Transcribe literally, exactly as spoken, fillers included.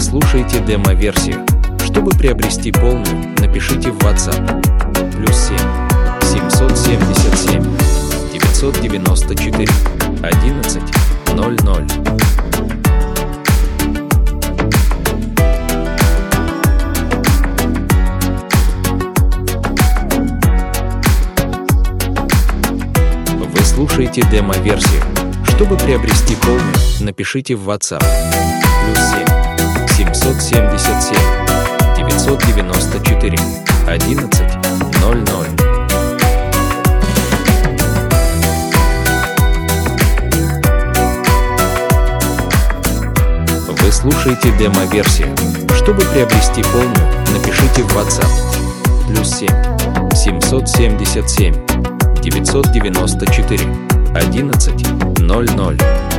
слушаете демо-версию. Чтобы приобрести полную, напишите в WhatsApp плюс семь семьсот семьдесят семь девятьсот девяносто четыре одиннадцать ноль ноль. Вы слушаете демо-версию. Чтобы приобрести полную, напишите в WhatsApp плюс семь семьсот семьдесят семь девятьсот девяносто четыре одиннадцать ноль ноль. Вы слушаете демо-версию. Чтобы приобрести полную, напишите в WhatsApp плюс семь семьсот семьдесят семь девятьсот девяносто четыре одиннадцать ноль ноль.